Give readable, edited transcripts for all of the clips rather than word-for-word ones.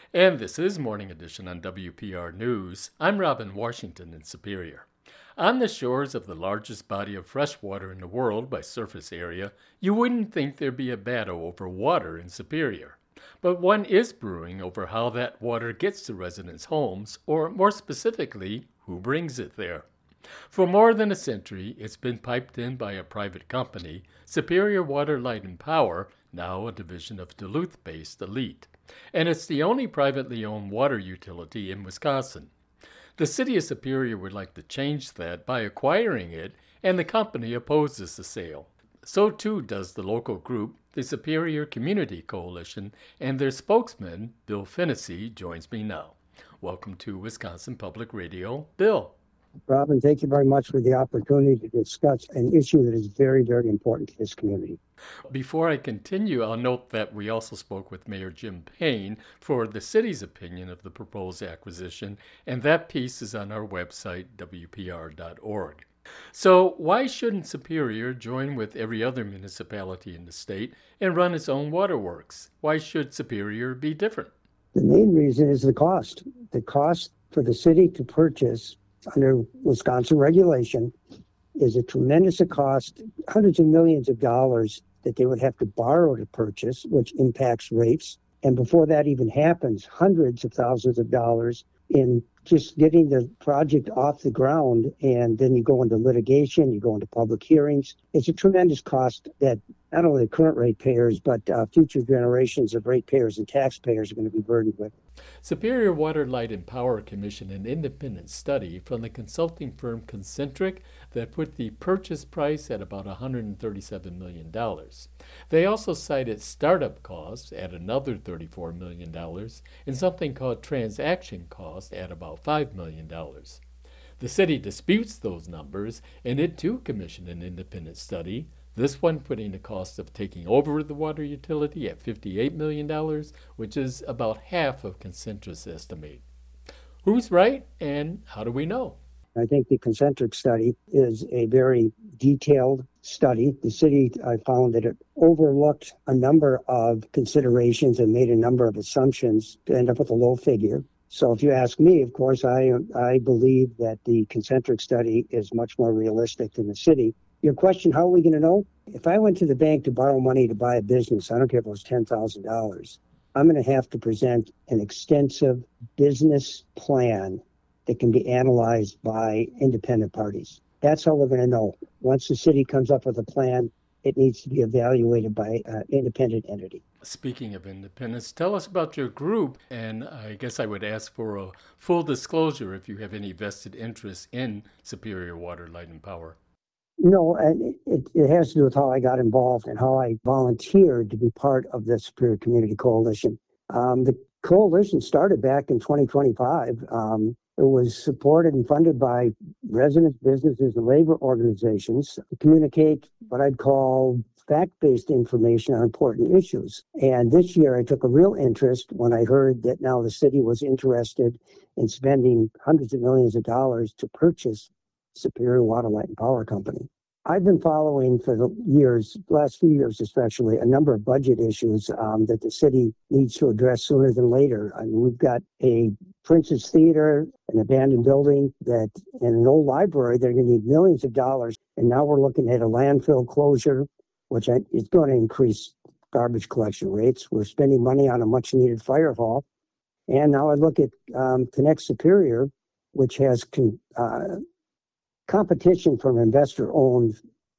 And this is Morning Edition on WPR News. I'm Robin Washington in Superior. On the shores of the largest body of fresh water in the world by surface area, you wouldn't think there'd be a battle over water in Superior. But one is brewing over how that water gets to residents' homes, or more specifically, who brings it there. For more than a century, it's been piped in by a private company, Superior Water, Light and Power, now a division of Duluth-based Elite. And it's the only privately owned water utility in Wisconsin. The city of Superior would like to change that by acquiring it, and the company opposes the sale. So too does the local group, the Superior Community Coalition, and their spokesman, Bill Fennessy, joins me now. Welcome to Wisconsin Public Radio. Bill. Robin, thank you very much for the opportunity to discuss an issue that is very, very important to this community. Before I continue, I'll note that we also spoke with Mayor Jim Payne for the city's opinion of the proposed acquisition, and that piece is on our website, WPR.org. So why shouldn't Superior join with every other municipality in the state and run its own waterworks? Why should Superior be different? The main reason is the cost. The cost for the city to purchase under Wisconsin regulation is a tremendous cost, hundreds of millions of dollars that they would have to borrow to purchase, which impacts rates. And before that even happens, hundreds of thousands of dollars in just getting the project off the ground. And then you go into litigation, you go into public hearings. It's a tremendous cost that not only the current ratepayers, but future generations of ratepayers and taxpayers are going to be burdened with. Superior Water, Light and Power commissioned an independent study from the consulting firm Concentric that put the purchase price at about $137 million. They also cited startup costs at another $34 million and something called transaction costs at about $5 million. The city disputes those numbers, and it too commissioned an independent study, this one putting the cost of taking over the water utility at $58 million, which is about half of Concentric's estimate. Who's right, and how do we know? I think the Concentric study is a very detailed study. The city, I found that it overlooked a number of considerations and made a number of assumptions to end up with a low figure. So if you ask me, of course, I believe that the Concentric study is much more realistic than the city. Your question, how are we going to know? If I went to the bank to borrow money to buy a business, I don't care if it was $10,000, I'm going to have to present an extensive business plan that can be analyzed by independent parties. That's how we're going to know. Once the city comes up with a plan, it needs to be evaluated by an independent entity. Speaking of independence, tell us about your group, and I guess I would ask for a full disclosure if you have any vested interest in Superior Water, Light and Power. No, and it has to do with how I got involved and how I volunteered to be part of the Superior Community Coalition. The coalition started back in 2025. It was supported and funded by residents, businesses, and labor organizations to communicate what I'd call fact-based information on important issues. And this year I took a real interest when I heard that now the city was interested in spending hundreds of millions of dollars to purchase Superior Water, Light and Power Company. I've been following for the years, last few years especially, a number of budget issues that the city needs to address sooner than later. I mean, we've got a Princess Theater, an abandoned building, and an old library. They're going to need millions of dollars. And now we're looking at a landfill closure, which is going to increase garbage collection rates. We're spending money on a much needed fire hall. And now I look at Connect Superior, which has competition from an investor-owned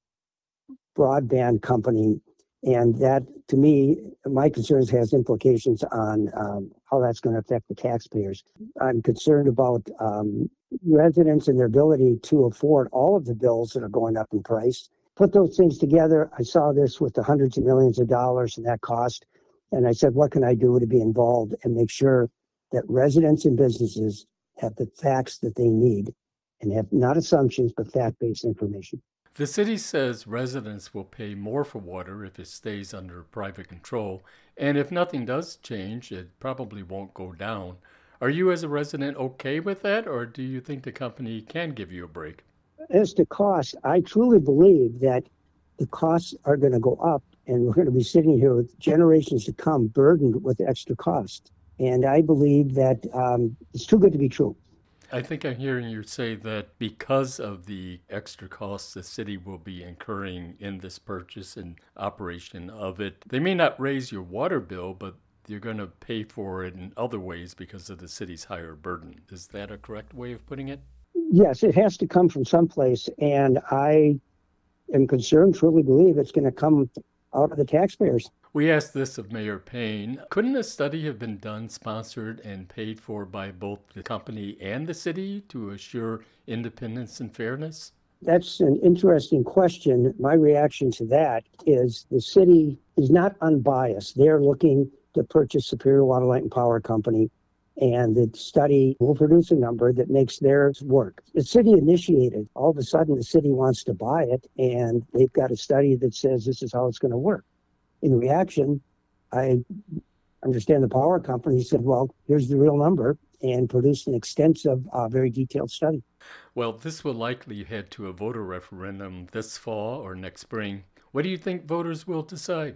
broadband company. And that, to me, my concerns has implications on how that's going to affect the taxpayers. I'm concerned about residents and their ability to afford all of the bills that are going up in price. Put those things together. I saw this with the hundreds of millions of dollars and that cost. And I said, what can I do to be involved and make sure that residents and businesses have the facts that they need and have not assumptions, but fact-based information. The city says residents will pay more for water if it stays under private control, and if nothing does change, it probably won't go down. Are you as a resident okay with that, or do you think the company can give you a break? As to cost, I truly believe that the costs are going to go up, and we're going to be sitting here with generations to come burdened with extra cost. And I believe that it's too good to be true. I think I'm hearing you say that because of the extra costs the city will be incurring in this purchase and operation of it, they may not raise your water bill, but you're going to pay for it in other ways because of the city's higher burden. Is that a correct way of putting it? Yes, it has to come from someplace. And I am concerned, truly believe it's going to come out of the taxpayers. We asked this of Mayor Payne. Couldn't a study have been done, sponsored, and paid for by both the company and the city to assure independence and fairness? That's an interesting question. My reaction to that is the city is not unbiased. They're looking to purchase Superior Water, Light, and Power Company, and the study will produce a number that makes theirs work. The city initiated. All of a sudden, the city wants to buy it, and they've got a study that says this is how it's going to work. In reaction, I understand the power company said, well, here's the real number, and produced an extensive, very detailed study. Well, this will likely head to a voter referendum this fall or next spring. What do you think voters will decide?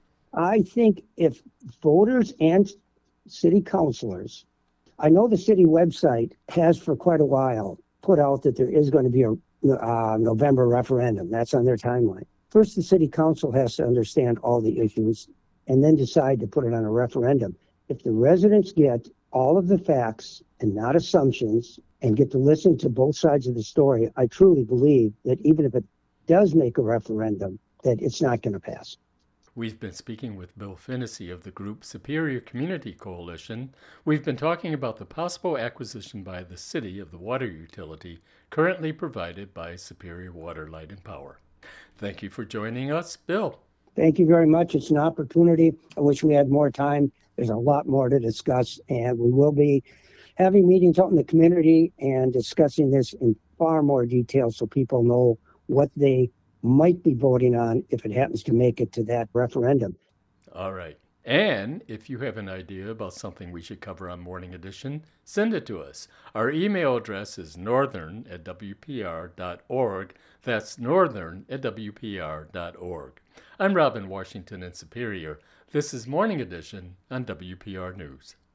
I think if voters and city councilors, I know the city website has for quite a while put out that there is going to be a November referendum. That's on their timeline. First, the city council has to understand all the issues and then decide to put it on a referendum. If the residents get all of the facts and not assumptions and get to listen to both sides of the story, I truly believe that even if it does make a referendum, that it's not going to pass. We've been speaking with Bill Fennessy of the group Superior Community Coalition. We've been talking about the possible acquisition by the city of the water utility currently provided by Superior Water, Light, and Power. Thank you for joining us, Bill. Thank you very much. It's an opportunity. I wish we had more time. There's a lot more to discuss, and we will be having meetings out in the community and discussing this in far more detail so people know what they might be voting on if it happens to make it to that referendum. All right. And if you have an idea about something we should cover on Morning Edition, send it to us. Our email address is northern@wpr.org. That's northern@wpr.org. I'm Robin Washington in Superior. This is Morning Edition on WPR News.